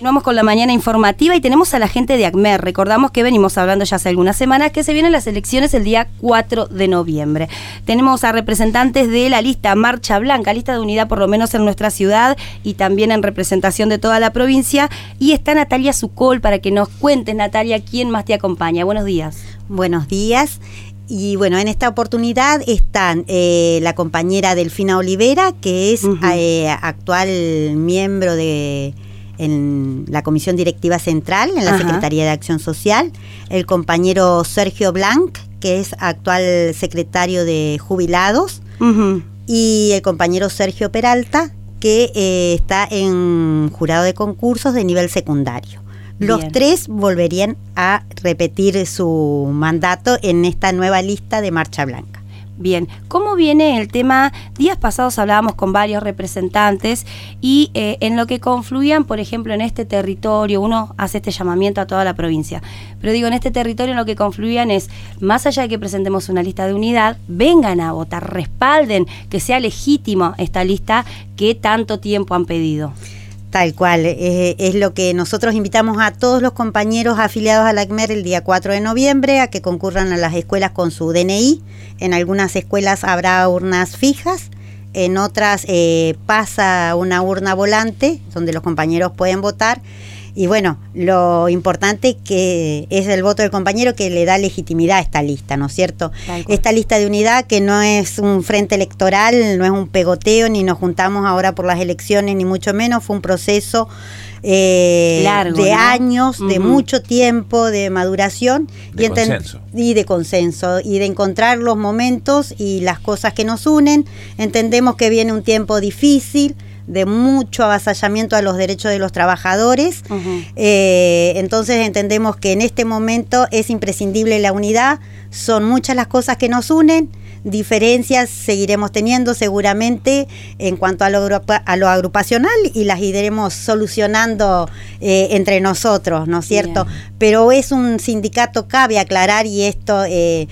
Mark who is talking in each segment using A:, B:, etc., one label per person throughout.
A: Continuamos con la mañana informativa y tenemos a la gente de ACMER. Recordamos que venimos hablando ya hace algunas semanas que se vienen las elecciones el día 4 de noviembre. Tenemos a representantes de la lista Marcha Blanca, lista de unidad por lo menos en nuestra ciudad y también en representación de toda la provincia. Y está Natalia Sucol para que nos cuentes, Natalia, quién más te acompaña. Buenos días.
B: Buenos días. Y bueno, en esta oportunidad están la compañera Delfina Olivera, que es actual miembro en la Comisión Directiva Central, en la Secretaría de Acción Social, el compañero Sergio Blanc, que es actual secretario de Jubilados, y el compañero Sergio Peralta, que está en jurado de concursos de nivel secundario. Los
A: Bien.
B: tres volverían a repetir su mandato en esta nueva lista de Marcha Blanca.
A: Bien, ¿cómo viene el tema? Días pasados hablábamos con varios representantes y en lo que confluían, por ejemplo, en este territorio, uno hace este llamamiento a toda la provincia, pero digo, en este territorio en lo que confluían es, más allá de que presentemos una lista de unidad, vengan a votar, respalden, que sea legítima esta lista que tanto tiempo han pedido.
B: Tal cual, es lo que nosotros invitamos a todos los compañeros afiliados a la ACMER el día 4 de noviembre a que concurran a las escuelas con su DNI. En algunas escuelas habrá urnas fijas, en otras pasa una urna volante donde los compañeros pueden votar. Y bueno, lo importante que es el voto del compañero que le da legitimidad a esta lista, ¿no es cierto? Esta lista de unidad que no es un frente electoral, no es un pegoteo, ni nos juntamos ahora por las elecciones, ni mucho menos, fue un proceso largo, de años, de mucho tiempo, de maduración y de consenso, y de encontrar los momentos y las cosas que nos unen. Entendemos que viene un tiempo difícil, de mucho avasallamiento a los derechos de los trabajadores, entonces entendemos que en este momento es imprescindible la unidad, son muchas las cosas que nos unen, diferencias seguiremos teniendo seguramente en cuanto a lo agrupacional y las iremos solucionando entre nosotros, ¿no es cierto? Bien. Pero es un sindicato, cabe aclarar, y esto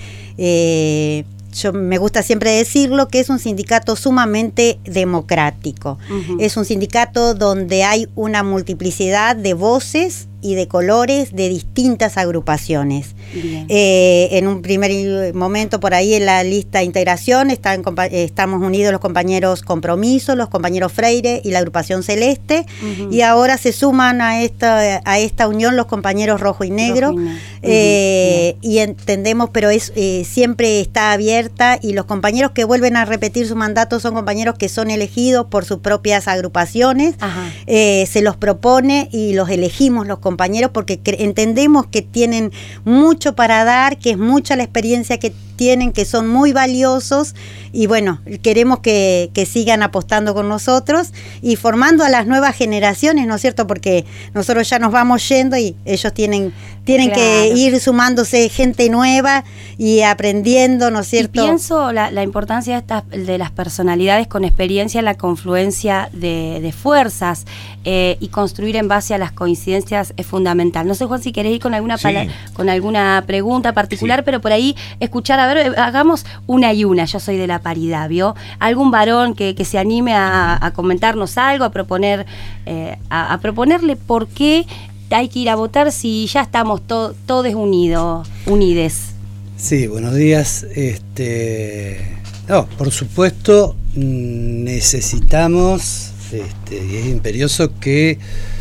B: yo me gusta siempre decirlo, que es un sindicato sumamente democrático. Es un sindicato donde hay una multiplicidad de voces y de colores de distintas agrupaciones. En un primer momento por ahí en la lista de integración estamos unidos los compañeros Compromiso, los compañeros Freire y la agrupación Celeste, y ahora se suman a esta unión los compañeros Rojo y Negro, y entendemos, pero siempre está abierta, y los compañeros que vuelven a repetir su mandato son compañeros que son elegidos por sus propias agrupaciones, se los propone y los elegimos los compañeros porque entendemos que tienen mucho para dar, que es mucha la experiencia que tienen, que son muy valiosos, y bueno, queremos que sigan apostando con nosotros y formando a las nuevas generaciones, ¿no es cierto? Porque nosotros ya nos vamos yendo y ellos tienen que ir sumándose gente nueva y aprendiendo, ¿no es cierto?
A: Y pienso la importancia de las personalidades con experiencia en la confluencia de fuerzas y construir en base a las coincidencias es fundamental. No sé, Juan, si querés ir con alguna con alguna pregunta particular, pero por ahí escuchar, a ver, hagamos una y una. Yo soy de la paridad, ¿vio? Algún varón que se anime a comentarnos algo, a proponer, a proponerle por qué hay que ir a votar si ya estamos todos unides.
C: Sí, buenos días. No, por supuesto, necesitamos, y es imperioso que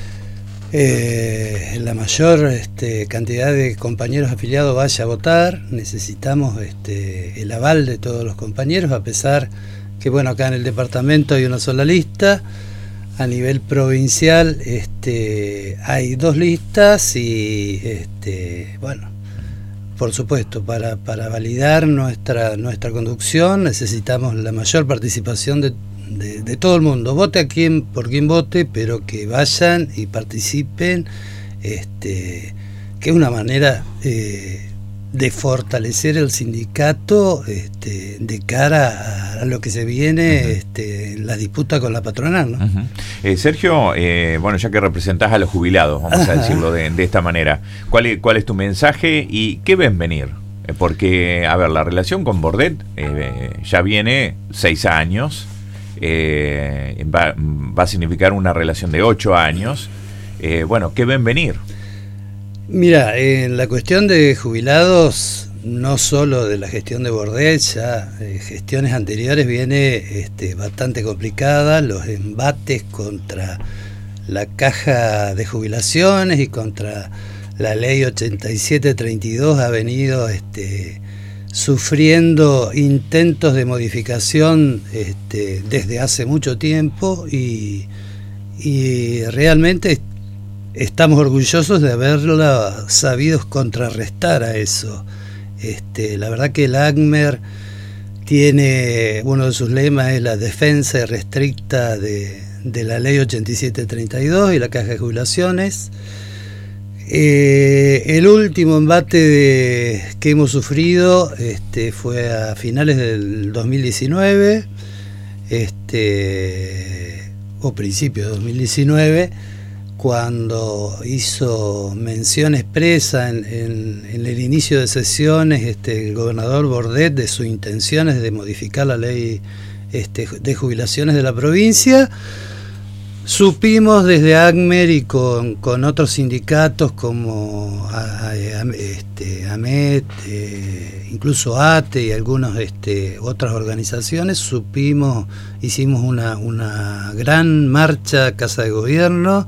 C: la mayor cantidad de compañeros afiliados vaya a votar. Necesitamos el aval de todos los compañeros, a pesar que, bueno, acá en el departamento hay una sola lista. A nivel provincial hay dos listas y bueno, por supuesto, para validar nuestra conducción necesitamos la mayor participación de todo el mundo. Vote por quien vote, pero que vayan y participen, que es una manera de fortalecer el sindicato de cara a lo que se viene en la disputa con la patronal, ¿no?
D: Sergio, bueno, ya que representás a los jubilados, vamos a decirlo de esta manera, ¿cuál es tu mensaje y qué ven venir? Porque, a ver, la relación con Bordet ya viene 6 años, va a significar una relación de 8 años, bueno, ¿qué ven venir?
C: Mira, en la cuestión de jubilados, no solo de la gestión de Bordet, ya gestiones anteriores viene bastante complicada, los embates contra la caja de jubilaciones y contra la ley 8732 ha venido sufriendo intentos de modificación desde hace mucho tiempo y realmente estamos orgullosos de haberla sabido contrarrestar a eso. La verdad que el ACMER tiene, uno de sus lemas es la defensa irrestricta de la ley 8732 y la caja de jubilaciones. El último embate que hemos sufrido fue a finales del 2019 o principios de 2019, cuando hizo mención expresa en el inicio de sesiones el gobernador Bordet de sus intenciones de modificar la ley de jubilaciones de la provincia. Supimos desde ACMER y con otros sindicatos como AMET, incluso ATE y algunas otras organizaciones, hicimos una gran marcha a Casa de Gobierno,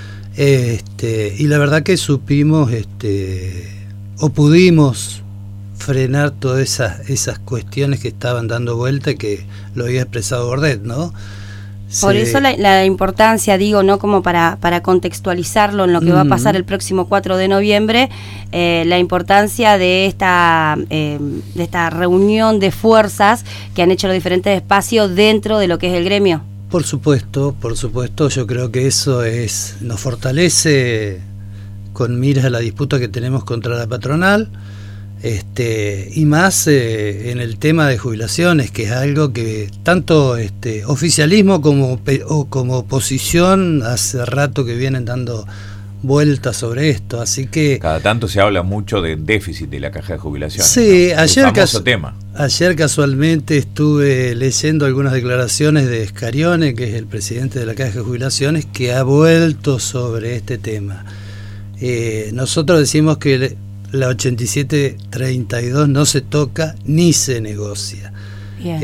C: y la verdad que supimos o pudimos frenar todas esas cuestiones que estaban dando vuelta y que lo había expresado Bordet, ¿no?
A: Por eso la importancia, digo, ¿no? Como para contextualizarlo en lo que va a pasar el próximo 4 de noviembre, la importancia de esta reunión de fuerzas que han hecho los diferentes espacios dentro de lo que es el gremio.
C: Por supuesto, yo creo que eso nos fortalece con miras a la disputa que tenemos contra la patronal, y más en el tema de jubilaciones, que es algo que tanto oficialismo como oposición hace rato que vienen dando vueltas sobre esto, así que
D: cada tanto se habla mucho del déficit de la caja de jubilaciones.
C: Sí,
D: ¿no?
C: Ayer casualmente estuve leyendo algunas declaraciones de Scarione, que es el presidente de la caja de jubilaciones, que ha vuelto sobre este tema. Nosotros decimos que la 8732 no se toca ni se negocia.
A: Bien.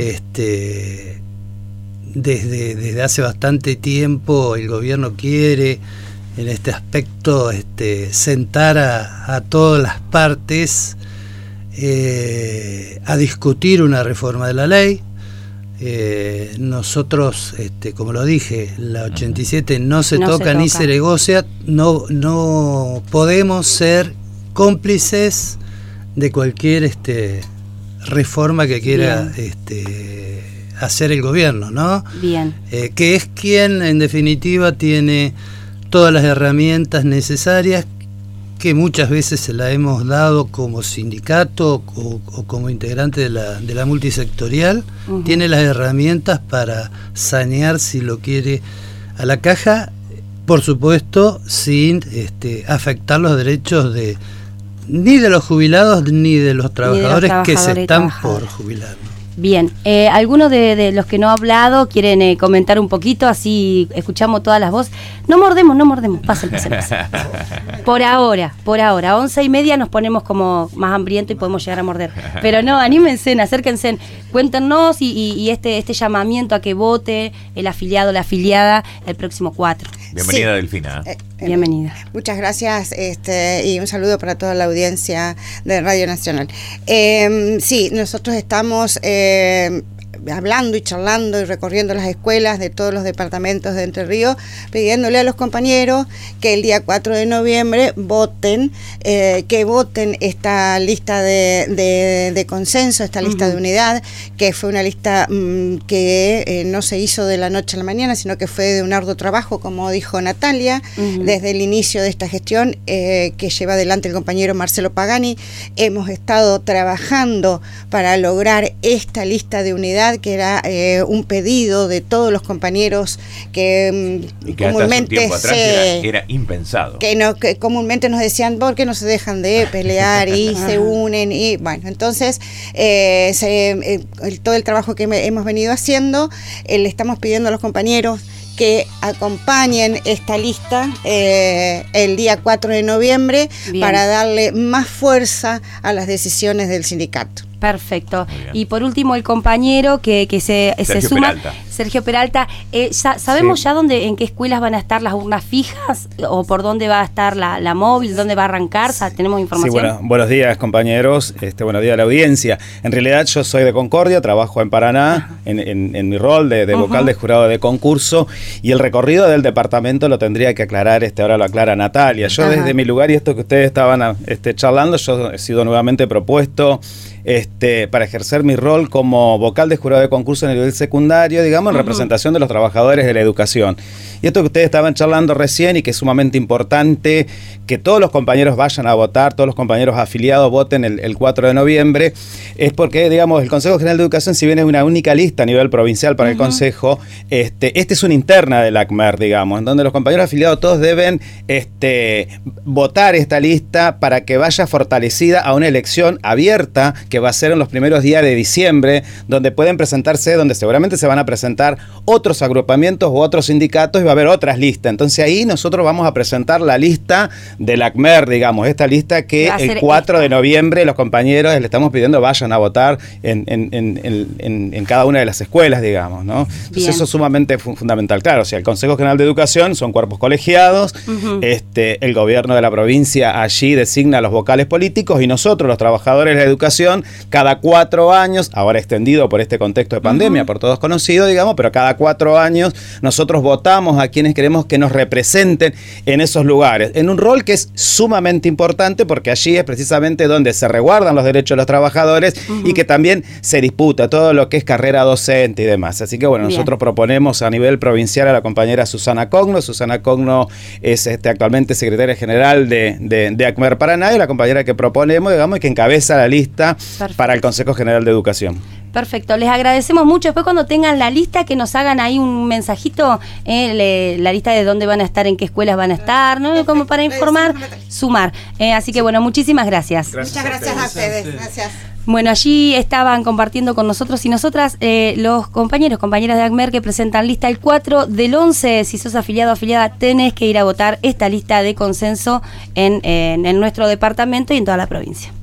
C: Desde hace bastante tiempo el gobierno quiere en este aspecto sentar a todas las partes a discutir una reforma de la ley. Nosotros, como lo dije, la 87 no se toca ni se negocia, no podemos ser cómplices de cualquier reforma que quiera hacer el gobierno, ¿no?
A: Bien.
C: Que es quien en definitiva tiene todas las herramientas necesarias, que muchas veces se la hemos dado como sindicato o como integrante de la multisectorial. Tiene las herramientas para sanear, si lo quiere, a la caja, por supuesto sin afectar los derechos ni de los jubilados ni de los trabajadores que se están por jubilar.
A: Bien, ¿algunos de los que no ha hablado quieren comentar un poquito? Así escuchamos todas las voces. No mordemos, pasen. Por ahora, 11:30 nos ponemos como más hambrientos y podemos llegar a morder. Pero no, anímense, acérquense, cuéntenos y este llamamiento a que vote el afiliado, la afiliada el próximo 4.
D: Bienvenida, sí. Delfina.
A: Bienvenida.
E: Muchas gracias y un saludo para toda la audiencia de Radio Nacional. Sí, nosotros estamos hablando y charlando y recorriendo las escuelas de todos los departamentos de Entre Ríos, pidiéndole a los compañeros que el día 4 de noviembre voten, esta lista de consenso, esta lista de unidad, que fue una lista que no se hizo de la noche a la mañana, sino que fue de un arduo trabajo, como dijo Natalia, desde el inicio de esta gestión que lleva adelante el compañero Marcelo Pagani. Hemos estado trabajando para lograr esta lista de unidad, que era un pedido de todos los compañeros que comúnmente
D: atrás era impensado.
E: Que comúnmente nos decían, ¿por qué no se dejan de pelear y se unen? Y bueno, entonces todo el trabajo que hemos venido haciendo, le estamos pidiendo a los compañeros que acompañen esta lista el día 4 de noviembre. Bien. Para darle más fuerza a las decisiones del sindicato.
A: Perfecto. Y por último, el compañero que se suma,
D: Peralta.
A: Sergio Peralta. ¿Sabemos ya en qué escuelas van a estar las urnas fijas o por dónde va a estar la móvil, dónde va a arrancar? ¿Tenemos información?
F: Sí, buenos días, compañeros. Buenos días a la audiencia. En realidad yo soy de Concordia, trabajo en Paraná, en mi rol de vocal de jurado de concurso, y el recorrido del departamento lo tendría que aclarar, ahora lo aclara Natalia. Yo desde mi lugar, y esto que ustedes estaban charlando, yo he sido nuevamente propuesto para ejercer mi rol como vocal de jurado de concurso en el nivel secundario, digamos, en representación de los trabajadores de la educación. Y esto que ustedes estaban charlando recién, y que es sumamente importante que todos los compañeros vayan a votar, todos los compañeros afiliados voten el 4 de noviembre, es porque, digamos, el Consejo General de Educación, si bien es una única lista a nivel provincial para el Consejo, es una interna del ACMER, digamos, en donde los compañeros afiliados todos deben votar esta lista para que vaya fortalecida a una elección abierta que va a ser en los primeros días de diciembre, donde pueden presentarse, donde seguramente se van a presentar otros agrupamientos u otros sindicatos, y va a haber otras listas. Entonces ahí nosotros vamos a presentar la lista del ACMER, digamos, esta lista que el 4 de noviembre los compañeros le estamos pidiendo vayan a votar en cada una de las escuelas, digamos, ¿no? Entonces eso es sumamente fundamental. Claro, o sea, el Consejo General de Educación son cuerpos colegiados, el gobierno de la provincia allí designa a los vocales políticos, y nosotros, los trabajadores de la educación, cada 4 años, ahora extendido por este contexto de pandemia, por todos conocido, digamos, pero cada 4 años nosotros votamos a quienes queremos que nos representen en esos lugares, en un rol que es sumamente importante, porque allí es precisamente donde se resguardan los derechos de los trabajadores y que también se disputa todo lo que es carrera docente y demás. Así que bueno, nosotros proponemos a nivel provincial a la compañera Susana Cogno. Susana Cogno es actualmente secretaria general de ACMER Paraná, y la compañera que proponemos, digamos, y que encabeza la lista para el Consejo General de Educación.
A: Perfecto, les agradecemos mucho. Después, cuando tengan la lista, que nos hagan ahí un mensajito, la lista de dónde van a estar, en qué escuelas van a estar, ¿no? Como para informar, sumar. Así que bueno, muchísimas gracias.
E: Muchas gracias a ustedes. Gracias.
A: Bueno, allí estaban compartiendo con nosotros y nosotras los compañeras de ACMER que presentan lista el 4 del 11. Si sos afiliado o afiliada, tenés que ir a votar esta lista de consenso en nuestro departamento y en toda la provincia.